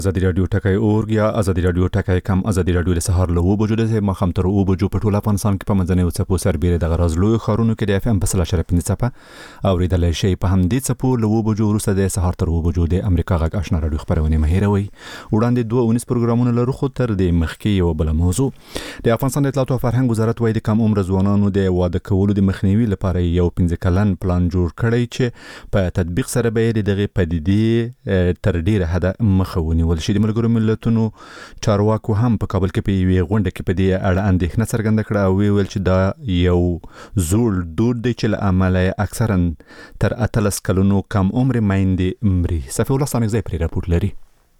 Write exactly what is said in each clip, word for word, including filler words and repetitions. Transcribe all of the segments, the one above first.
ازادي رادیو ټکای اورګ یا ازادي رادیو ټکای کم ازادي رادیو له سهار له وبو جوړه ما خم تر وبو جو په ټوله افغانستان کې په منځنۍ او چپو سربېره د غرازلو خارونو کې د اف ام په سلا شرف نه چپه او ریدل شي په هم دې چپو له وبو جو وروسته د سهار تر وبو جو د امریکا غږ آشنا رادیو خبرونه مهیروي وړاندې دوه ونیس پروګرامونه لرو خو تر دې مخکې یو بل موضوع د افغانستان د اطلاعات او فرهنګ وزارت وایي د کم عمر ځوانانو د واده کولو د مخنیوي لپاره یو پنځه کلن پلان جوړ کړی چې په تطبیق سره به دغه پدیدې تر ډیره حد مخاوني ول شي د ملګرو ملتونو چارواکو هم په کابل کې په یوې غونډه کې په دې اړه اندېښنه څرګنده کړه او ویل چې دا یو زوړ دود دی چې له امله اکثرا تر اتلس کلونو کم عمر میندې مري. صفی الله ستانکزی پرې راپورټ لري.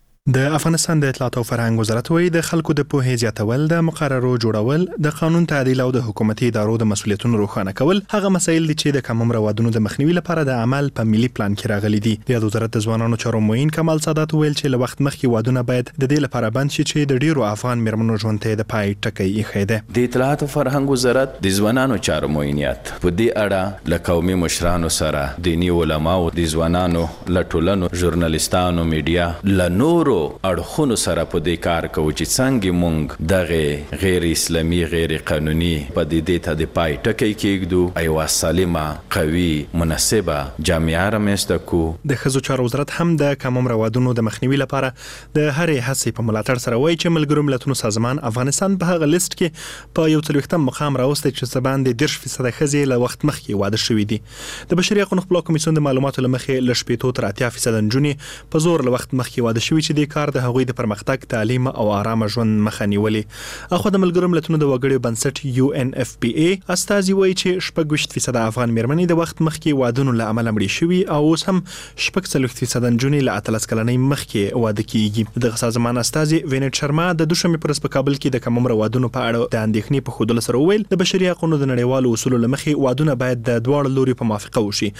د افغانستان د اطلاعات او فرهنګ وزارت وایي د خلکو د پوهې زیاتول، د مقررو جوړول، د قانون تعدیل او د حکومتي ادارو د مسؤلیتونو روښانه کول هغه مسایل دي چې د کم عمر وادونو د مخنیوي لپاره د عمل په ملي پلان کې راغلي دي. د وزارت د ځوانانو چارو معین کمال سادات ویل چې له وخت مخکې وادونه باید د دې لپاره بند شي چې د ډیرو افغان میرمنو ژوند ته د پای ټکی ایښی دی. د اطلاعات او فرهنګ وزارت د ځوانانو چارو معینیت په دې اړه له قومي مشرانو سره دینی علماو، د ځوانانو لټولنو، ژورنالیستانو، میډیا له نورو اړخونو سره په دې کار کوي چې څنګه مونږ دغه غیر اسلامي غیر قانوني پدیدې ته د پای ټکی کېږدو ایو سالمه قوي مناسبه جامعه رامنځته کو. د ښځو چارو وزارت هم د کم عمر وادونو د مخنیوي لپاره د هرې هڅې په ملاتړ سره وایي چې ملګرو ملتونو سازمان افغانستان په هغه لیست کې په یو څلوېښتم مقام راوستی چې څه باندې دېرش فیصده ښځې له وخت مخکې واده شوي دي. د بشري حقوقو خپلواک کمیسیون د معلوماتو له مخې له شپېتو تر اتیا فیصده نجونې په زور له وخت مخکې واده شوي چې دې کار د هغوی د پرمختګ، تعلیم او آرام ژوند مخه نیولې. اخو د ملګرو ملتونو د وګړو بنسټ یو ان اف پی ای استازي وایي چې شپږ ویشت فیصده افغان میرمنې د وخت مخکې وادونو له امله مړې شوي او اوس هم شپږ څلوېښت فیصده نجونې له اتلس کلنۍ مخکې واده کیږي. دغه سازمان استازي وینټ شرما د دوشنبې پر ورځ په کابل کې د کم عمر وادونو په اړه د اندېښنې په ښودلو سره وویل د بشري حقوقو د نړیوالو اصولو له مخې وادونه باید د دواړو لوري په موافقه وشي.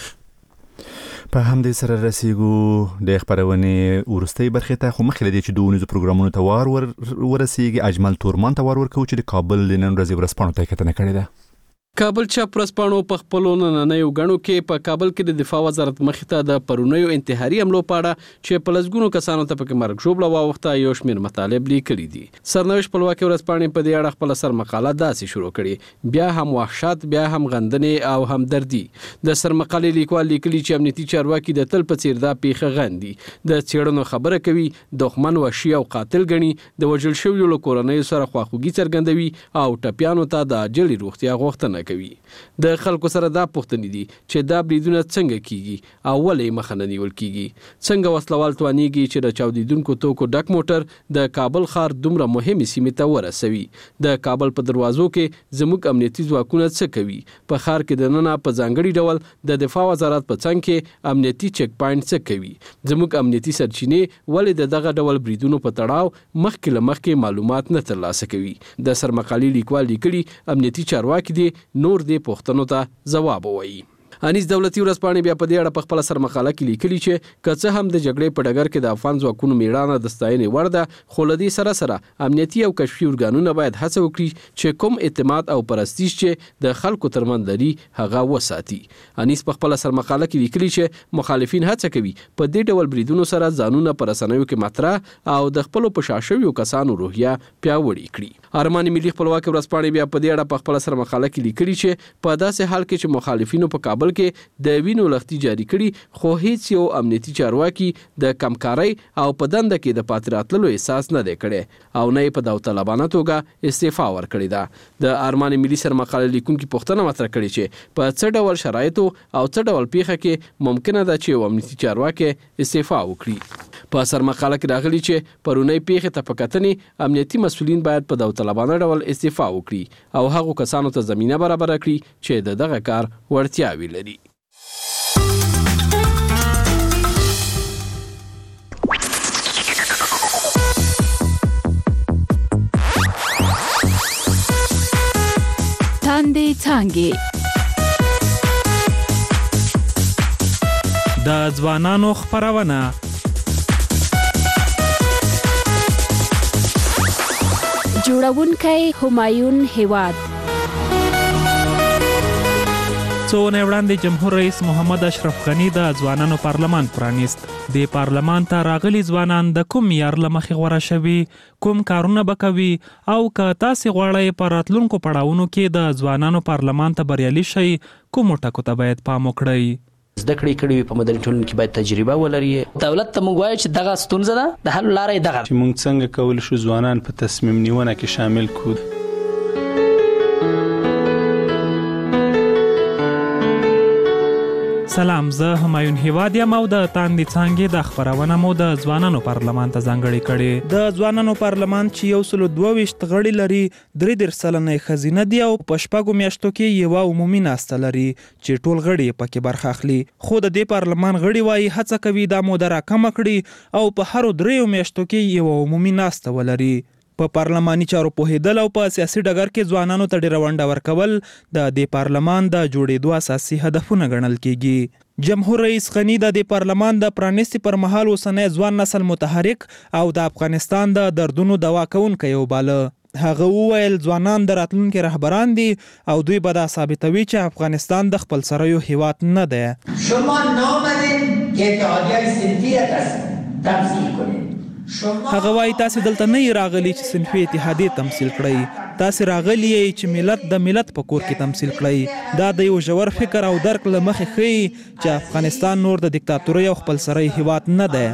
په همدې سره رسیږو د خبرونې ورستۍ برخې ته، خو مخکې لدې چې دوه ونیزو پروګرامونو ته وار ورسیږي اجمل تورمان ته وار ورکوو چې د کابل د نن ورځې ورځپاڼو ته یې کتنه کړې ده. کابل چاپ ورځپاڼو په خپلو نننیو غڼو کې په کابل کې د دفاع وزارت مخې ته د پرونیو انتحاري حملو په اړه چې په لسګونو کسانو ته پکې مرګ ژوبله واوښته یو شمېر مطالب لیکلي دي. سرنوشت خپلواکي ورځپاڼې په دې اړه خپله سرمقاله داسې شروع کړې: بیا هم وحشت، بیا هم غندنې او همدردي. د سرمقالې لیکوال لیکلي چې امنیتي چارواکي د تل په څېر دا پیښه غندي، د څېړنو خبره کوي، دښمن وحشي او قاتل ګڼي، د وژل شویو له کورنیو سره خواخوږي څرګندوي او ټپیانو ته د عاجلې روغتیا غوښتنه کوي. د خلکو سره دا پوښتنې دي چې دا بریدونه څنګه کیږي او ولې مخه نه نیول کیږي. څنګه وسلوال توانیږي چې د چاودیدونکو توکو ډک موټر د کابل ښار دومره مهمې سیمې ته ورسوي؟ د کابل په دروازو کې زموږ امنیتي ځواکونه څه کوي؟ په ښار کې دننه په ځانګړي ډول د دفاع وزارت په څنګ کې امنیتي چک پاینټ څه کوي؟ زموږ امنیتي سرچینې ولې د دغه ډول بریدونو په تړاو مخکې له مخکې معلومات نه ترلاسه کوي؟ د سرمقالې لیکوال لیکلي امنیتي چارواکي دي نور دې پوښتنو ته ځواب ووایي. انیس دولتي ورځپاڼې بیا په دې اړه په خپله سرمقاله کې لیکلي چې که څه هم د جګړې په ډګر کې د افغان ځواکونو میړانه د ستاینې وړ ده، خو له دې سره سره امنیتي او کشفي ارګانونه باید هڅه وکړي چې کوم اعتماد او پرستیژ چې د خلکو ترمنځ لري هغه وساتي. انیس په خپله سرمقاله کې لیکلي چې مخالفین هڅه کوي په دې ډول بریدونو سره ځانونه په رسنیو کې مطرح او د خپلو په شا شویو کسانو روحیه پیاوړې کړي. ارمان ملي خپلواکي ورځپاڼې بیا په دې اړه په خپله سرمقاله کې لیکلي چې په داسې حال کې چې مخالفینو په کابل کې د وینو لختي جاری کړي، خو هیڅ یو امنیتي چارواکي د کمکارۍ او په دنده کې د پاتې راتللو احساس نه دی کړی او نه یې په داوطلبانه توګه استعفا ورکړې ده. د ارمان ملي سرمقاله لیکونکي پوښتنه مطرح کړې چې په څه ډول شرایطو او څه ډول پیښه کې ممکنه ده چې یو امنیتي چارواکي استعفا وکړي. په سرمقاله کې راغلي چې پرونی پیښې ته په کتنې امنیتي مسؤلین باید په داوطلبانه ډول استعفا وکړي او هغو کسانو ته زمینه برابره کړي چې د دغه کار وړتیاوې لري. تاندې څانګې د ځوانانو خپرونه جوړونکی همایون هیواد څو ورځې وړاندې جمهور رئیس محمد اشرف غنی د ځوانانو پارلمان پرانیست. د پارلمان ته راغلي ځوانان د کوم معیار له مخې غوره شوي، کوم کارونه به کوي، او که تاسې غواړئ په راتلونکو پړاوونو کې د ځوانانو پارلمان ته بریالي شئ، کومو ټکو ته باید پام وکړئ؟ زده کړې کړې په مدني ټولنه کې باید تجربه ولري. دولت ته موږ وایو چې دغه ستونزه ده، د حل لاره یې دغه چې موږ څنګه کولی شو ځوانان په تصمیم نیونه کې شامل کړو. سلام، زه همایون هیواد یم او د تاندې څانګې د خپرونه مو د ځوانانو پارلمان ته ځانګړې کړې. د ځوانانو پارلمان چې یو سلو دوه ویشت غړي لري، درې دېرش سلنه یې ښځینه دي او په شپږو میاشتو کې یوه عمومي ناسته لري چې ټول غړي یې پکې برخه اخلي. خو د دې پارلمان غړي وایي هڅه کوي دا موده راکمه کړي او په هرو دریو میاشتو کې یوه عمومي ناسته ولري. په پارلماني چارو پوهېدل او په سیاسي ډګر کې ځوانانو ته ډېره ونډه ورکول د دې پارلمان د جوړېدو اساسي هدفونه ګڼل کېږي. جمهور رئیس غنی د دې پارلمان د پرانیستي پر مهال اوسنی ځوان نسل متحرک او د افغانستان د دردونو دوا کوونکی وباله. هغه وویل ځوانان د راتلونکي رهبران دي او دوی به دا ثابتوي چې افغانستان د خپل سرایو هیواد نه دی. شما نامدین که اتحادیه صنفی تمثیل کنید. هغه وایي تاسې دلته نه یې راغلي چې صنفي اتحادیې تمثیل کړئ، تاسې راغلي یې چې ملت د ملت په کور کې تمثیل کړئ. دا د یو ژور فکر او درک له مخې ښیي چې افغانستان نور د دیکتاتورۍ او خپلسرۍ هیواد نه دی.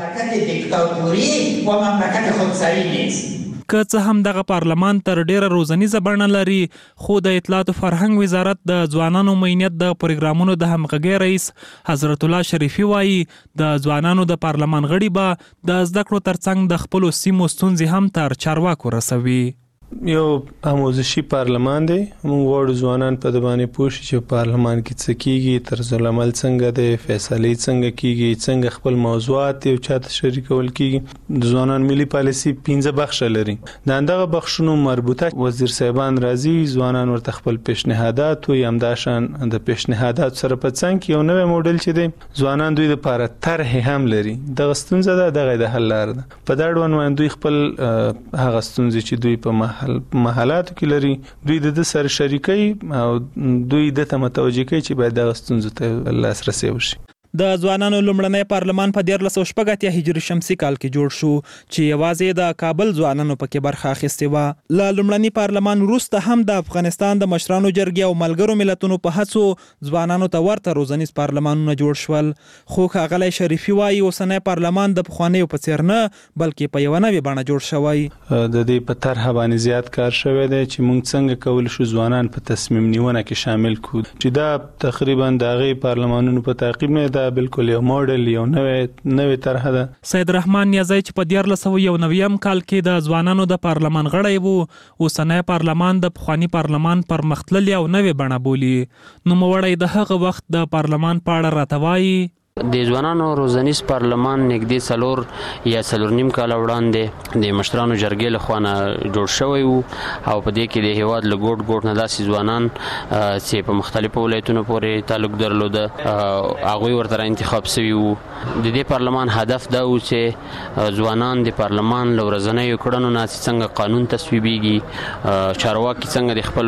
که څه هم دغه پارلمان تر ډیره روزنیزه بڼه لري، خو د اطلاعات او فرهنګ وزارت د ځوانانو مینیت د پروګرامونو د همغږۍ رئیس حضرت الله شریفي وایي د ځوانانو د پارلمان غړي به د زده کړو ترڅنګ د خپلو سیمو ستونزې هم تر چارواکو رسوي. یو آموزشي پارلمان دی. موږ غواړو ځوانان په دې باندې پوه شي چې پارلمان کې څه کیږي، طرز العمل څنګه دی، فیصلې څنګه کیږي، څنګه خپل موضوعات یو چاته شریکول کیږي. د ځوانان ملي پالیسي پنځه بخښه لري. د همدغه بخښونو مربوطه وزیر صاحبان راځي، ځوانان ورته خپل پیشنهادات وي، همداشان د پیشنهادات سره په څنګ کې یو نوی موډل چې دی ځوانان دوی لپاره طرحې هم لري. دغه ستونزه ده، دغه د حل لاره ده. په دا اړوند باندې دوی خپل هغه ستونزې چې دوی په محلاتو کې لري، دوی د سره شریکي او دوی د ته متوجه کوي چې باید د ستونزو ته لاسرسي وشي. د ځوانانو لومړنی پارلمان په دیارلس سوه شپږ اتیا هجري شمسي کال کې جوړ شو چې یوازې د کابل ځوانانو پکې برخه اخیستې وه. له لومړني پارلمان وروسته هم د افغانستان د مشرانو جرګې او ملګرو ملتونو په هڅو ځوانانو ته ورته روزنیز پارلمانونه جوړ شول. خو ښاغلی شریفي وایي اوسنی پارلمان د پخوانیو په څېر نه بلکې په یوه نوې بڼه جوړ شوی. د دې په طرحه باندې زیات کار شوی دی چې موږ څنګه کولی شو ځوانان په تصمیم نیونه کې شامل کړو، چې دا تقریبا د هغې پارلمانونو په تعقیب نه دا بالکل یو موډل، یو نوې نوې طرحه ده. سید رحمان نیازی چې په دیارلس سوه یو نویم کال کې د ځوانانو د پارلمان غړی و، اوسنی پارلمان د پخواني پارلمان پرمختللې او نوې بڼه بولي. نوموړی د هغه وخت د پارلمان په اړه راته وایي د ځوانانو روزنیز پارلمان نږدې څلور یا څلور نیم کال وړاندې د مشرانو جرګې له خوا نه جوړ شوی و او په دې کې د هیواد له ګوټ ګوټ نه داسې ځوانان چې په مختلفو ولایتونو پورې تعلق درلوده هغوی ورته را انتخاب سوي وو. د دې پارلمان هدف دا و چې ځوانان د پارلمان له ورځنیو کړنو نه څنګه قانون تصویبیږي، چارواکي څنګه د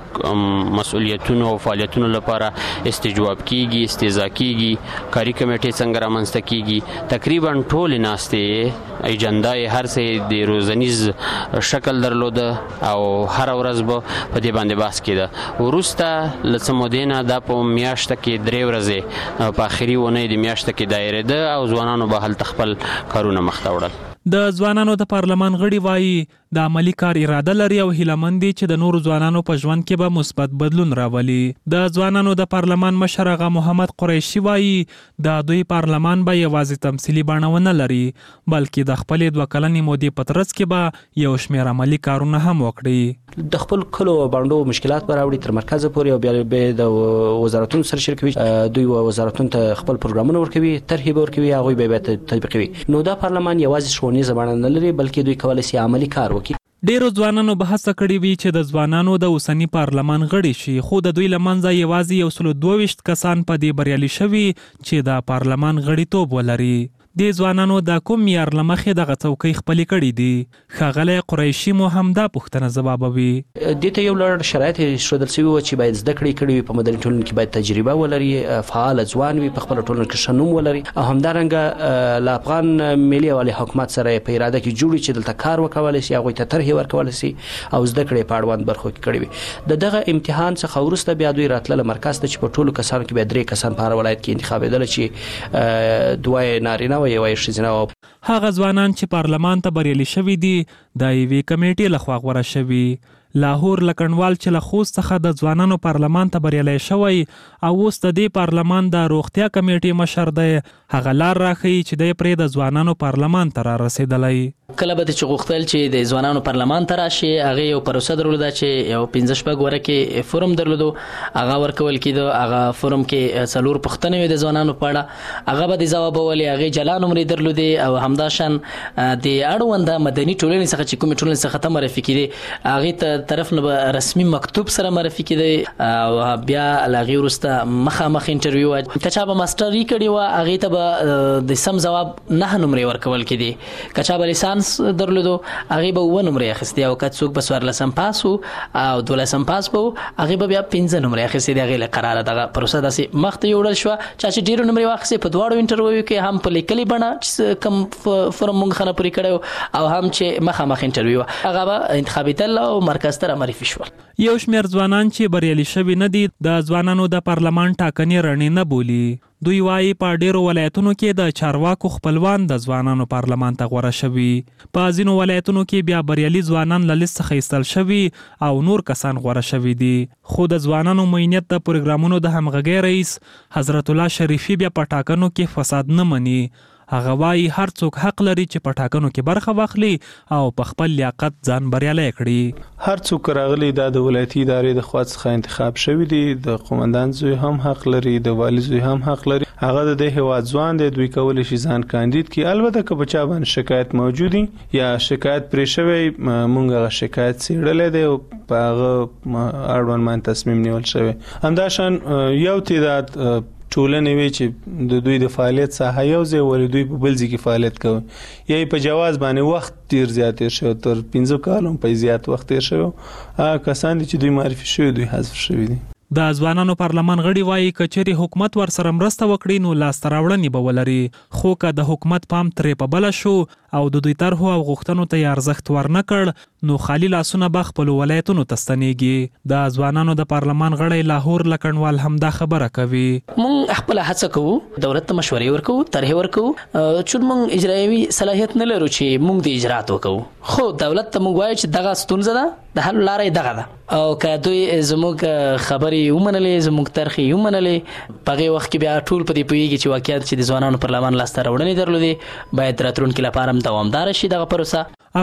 خپلو مسؤلیتونو او فعالیتونو لپاره استجواب کیږي، استهزا کیږي، کاري کمیټې څنګه رامنځته کیږي. تقریبا ټولې ناستې ایجنډا یې هر څه د روزنیز شکل درلوده او هر ورځ به په دې باندې بحث کېده. وروسته له څه مودې نه دا په میاشته کې درې ورځې په آخري اونۍ د میاشته کې دایرېده او ځوانانو به هلته خپل کارونه مخته وړل. د ځوانانو د پارلمان غړي وایي د عملی کار اراده لري او هیلهمند دي چې د نورو ځوانانو په ژوند کې به مثبت بدلون راولي. د ځوانانو د پارلمان مشر آغا محمد قریشي وایي د دوی پارلمان به یوازې تمثیلي بڼه ونه لري بلکې د خپلې دوه کلنې مودې په ترڅ کې به یو شمېر عملي کارونه هم وکړي. د خپل کلو بانډو مشکلات به راوړي تر مرکز پورې او بیا به د وزارتونو سره شریکوي، دوی وزارتونو ته خپل پروګرامونه ورکوي، طرحې به ورکوي، هغوی به بیا تطبیقوي. نو دا پارلمان یوازې ښوونیزه بڼه نه لري بلکې دوی کولی شي عملي کار وکړي. ډیرو ځوانانو به هڅه کړې وي چې د ځوانانو د اوسني پارلمان غړي شي، خو د دوی له منځه یوازې یو سلو دوه ویشت کسان په دې بریالي شوي چې د پارلمان غړیتوب ولري. د ځوانانو د کوم معیار له مخې دغه څوکۍ خپلې کړې دي. ښاغلی قریشي مو هم دا پوښتنه ځوابوي. دې ته یو لړ شرایط ښودل شوي وو چې باید زده کړې کړې وي، په مدني ټولنه کې باید تجربه ولري، فعال ځوان وي، په خپله ټولنه کې ښه نوم ولري، او همدارنګه له افغان ملي او حکومت سره په اراده کې جوړي چې دلته کار وکولی شي، هغوی ته طرحې ورکولی شي او زده کړې په اړوند برخو کې کړې وي. د دغه امتحان څخه وروسته بیا دوی راتلله مرکز ته چې په ټولو کسانو کې بیا درې کسان په هر ولایت کې انتخابېدله چې دوه یې نارینه وه، یوه یې ښځینه وه. هغه ځوانان چې پارلمان ته بریالي شوي دي د یوې کمیټې لخوا غوره شوي. لاهور لکنډوال چې له خوست څخه د ځوانانو پارلمان ته بریالی شوی او اوس د دې پارلمان د روغتیا کمیټې مشر دی، هغه لار راښیي چې دی پرې د ځوانانو پارلمان ته را رسېدلی. کله به چې غوښتل چې د ځوانانو پارلمان ته راشي، هغې یو پروسه درلوده چې یو پنځه شپږ وره کې فورم درلودو، هغه ورکول کېده. هغه فورم کې څلور پوښتنې وې د ځوانانو په اړه، هغه به د ځوابولې. هغې جلا نمرې درلودې او همداشان د اړونده مدني ټولنې څخه چې کومې ټولنې څخه ته معرفي کېدې، هغې ته طرف نه به رسمي مکتوب سره معرفي کېدی او بیا له هغې وروسته مخامخ انټرویو وه. که چا به ماسټري کړې وه، هغې ته به د سم ځواب نهه نمرې ورکول کېدې. که چا به لیسانس درلودو، هغې به اووه نمرې اخیستې، او که څوک به څوارلسم پاس و او دولسم پاس به و، هغې به بیا پنځه نمرې اخیستې. د هغې له قراره دغه پروسه داسې مخ ته یوړل شوه. چا چې ډېرو نمرې واخیستې په دواړو انټرویو کې، هم په لیکلې بڼه چې کوم فورم موږ ښه نه پورې کړی و، او هم چې مخامخ انټرویو وه، هغه به انتخابېدل او مرکز ته معرفي شول. یو شمېر ځوانان چې بریالي شوي نه دي د ځوانانو د پارلمان ټاکنې رڼې نه بولي. دوی وایي په ډیرو ولایتونو کې د چارواکو خپلوان د ځوانانو پارلمان ته غوره شوي. په ځینو ولایتونو کې بیا بریالي ځوانان له لیست څخه ایستل شوي او نور کسان غوره شوي دي. خو د ځوانانو معینیت د پروګرامونو د همغږۍ رئیس حضرت الله شریفي بیا په ټاکنو کې فساد نه مني. هغه وایي هر څوک حق لري چې په ټاکنو کې برخه واخلي او په خپل لیاقت ځان بریالی کړي. هر څوک راغلی دا د ولایتي ادارې د خوا څخه انتخاب شوي دي. د قومندان زوی هم حق لري، د والی زوی هم حق لري. هغه د دې هیواد ځوان دی، دوی کولی شي ځان کاندید کړي. البته که په چا باندې شکایت موجود وي یا شکایت پرې شوی، موږ هغه شکایت څېړلی دی او په هغه اړوند باندې تصمیم نیول شوی. همداشان یو تعداد ټولنې وي چې د دوی د فعالیت ساحه یو ځای ولې دوی په بل ځای کې فعالیت کوي، یا په جواز باندې وخت ډېر زیات تېر شوی، تر پنځه کالو په زیات وخت تېر شوی. هغه کسان دي چې دوی معرفي شوي، دوی حذف شوي دي. د ځوانانو پارلمان غړي وایي که چیرې حکومت ورسره مرسته وکړي نو لاسته راوړنې به ولري، خو که د حکومت پام ترې په بله شو او د دوی طرحو او غوښتنو ته یې ارزښت ورنه کړ نو خالي لاسونه به خپلو ولایتونو ته ستنېږي. د ځوانانو د پارلمان غړی لاهور لکنډوال هم دا خبره کوي. موږ خپله هڅه کوو، دولت ته مشورې ورکوو، طرحې ورکوو، چون موږ اجرایوي صلاحیت نه لرو چې موږ د اجرات وکوو، خو دولت ته موږ وایو چې دغه ستونزه ده، د حل لاره یې دغه ده، او که دوی زموږ خبرې ومنلې، زموږ طرحې ومنلې، په هغې وخت کې بیا ټول په دې پوهېږي چې واقعیت چې د ځوانانو پارلمان لاسته راوړنې درلودې باید راتلونکي لپاره هم دوامداره شي دغه پروسه.